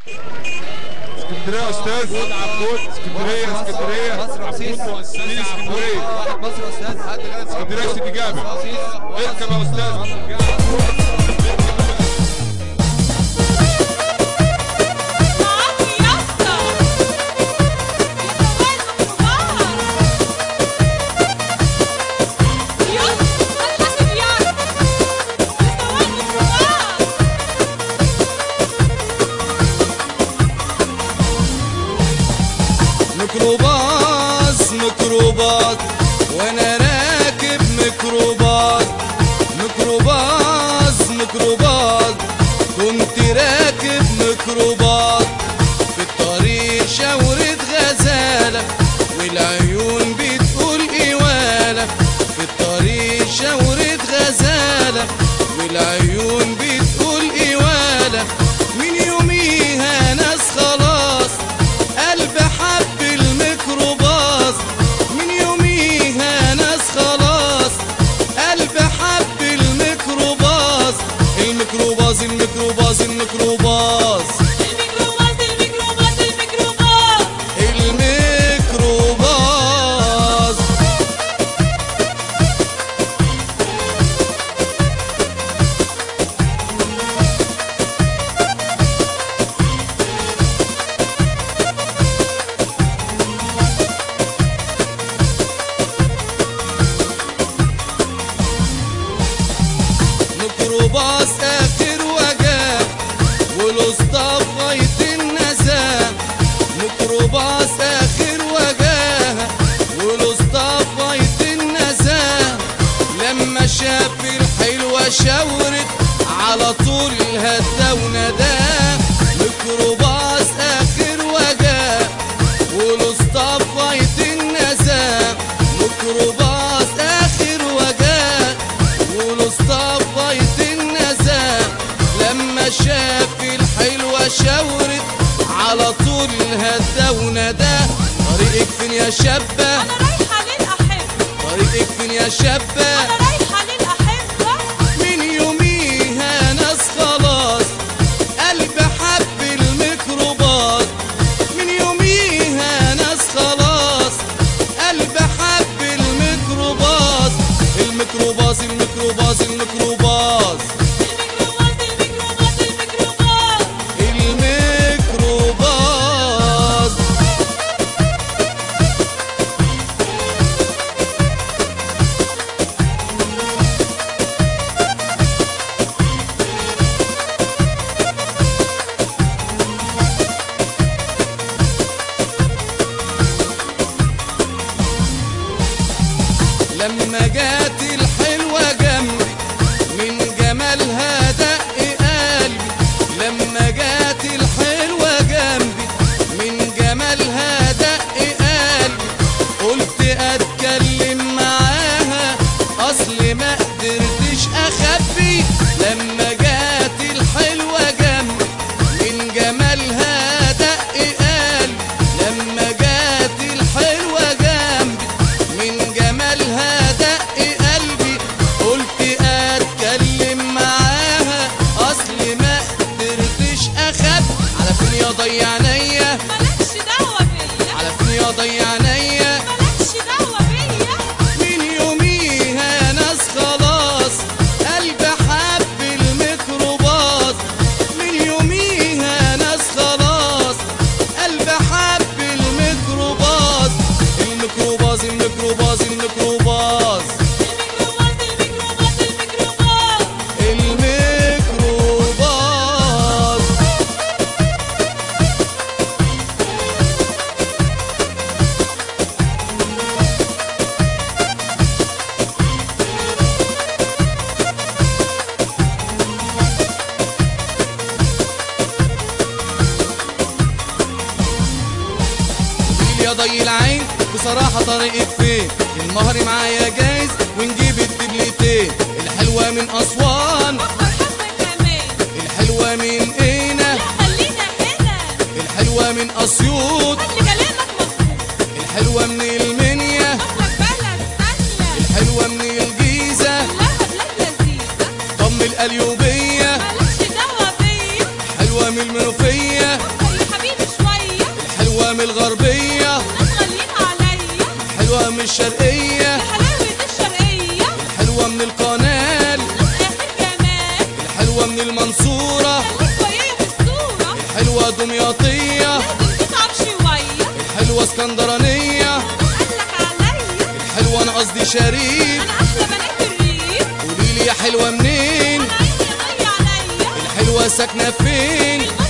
اسكندريه يا استاذ عبود. اسكندريه مصر رمسيس اسكندريه مصر يا استاذ. اسكندريه سيدي جابر. اركب يا استاذ. ميكروباص وانا راكب ميكروباص كنت راكب ميكروباص في الطريق شاورة غزالة والعيون بتقول إيوالة. في الطريق شاورة غزالة والعيون بتقول إيوالة. من يوميها ناس خلاص قلب حب الميكروباص. من يوميها ناس خلاص قلب حب الميكروباص. الميكروباص الميكروباص الميكروباص ميكروباص آخر وجاه والاسطى غاية النزاهة. ميكروباص آخر وجاه والاسطى غاية النزاهة. لما شاف الحلوة شاورت على طول هدى ونداه. ميكروباص آخر وجاه والاسطى غاية النزاهة. ميكروباص آخر وجاه والاسطى غاية النزاهة. لما شاف الحلوة شاورت على طول هدى ونداه. طريقك فين يا شابة؟ أنا رايحة للأحبة. طريقك فين يا شابة؟ أنا رايحة للأحبة. من يوميها ناس خلاص قلب حب الميكروباص. من يوميها ناس خلاص قلب حب الميكروباص. الميكروباص الميكروباص الميكروباص لما جات الحلوة جنبي من جمالها دق قلبي. لما جات الحلوة جنبي من جمالها دق قلبي. قلت اتكلم معاها اصل ما قدرتش اخبي. لما جات الحلوة جنبي من جمالها دق قلبي. لما جات الحلوة جنبي من جمالها دق قلبي. قلت اتكلم معاها اصل ما قدرتش اخبي. على فين يا ضيع عينيا؟ مالكش دعوة بيا. على فين يا ضيع عينيا؟ مالكش دعوة بيا. من يوميها ناس خلاص قلب حب الميكروباص. من يوميها ناس خلاص قلب حب الميكروباص. الميكروباص الميكروباص الميكروباص يا ضي العين بصراحة طريقك فين؟ المهر معايا جايز ونجيب الدبلتين. الحلوة من أسوان الحلوة من قنا الحلوة من أسيوط الحلوة من المنيا الحلوة من الجيزة طم القليوبية حلوة من المنوفية من الغربية، ناس غاليين عليا، الحلوة من الشرقية، يا حلاوة الشرقية، الحلوة من القنال، ناس آخر جمال، الحلوة من المنصورة، خليك ويايا في الصورة، الحلوة دمياطية، لازم تتعب شوية، الحلوة اسكندرانية، قالك عليا، الحلوة أنا قصدي شريف. أنا أحلى بنات الريف، قوليلي يا حلوة منين، أنا عايزة ضي عليا، الحلوة ساكنة فين؟